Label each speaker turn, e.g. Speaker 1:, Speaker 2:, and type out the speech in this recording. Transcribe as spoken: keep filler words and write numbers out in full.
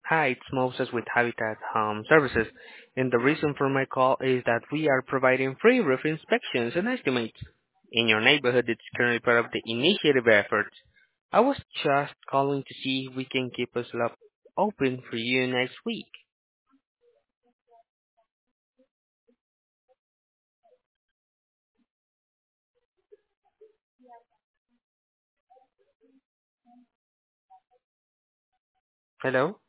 Speaker 1: Hi, it's Moses with Habitat Home Services, and the reason for my call is that we are providing free roof inspections and estimates in your neighborhood. It's currently part of the initiative efforts. I was just calling to see if we can keep a slot open for you next week. Hello?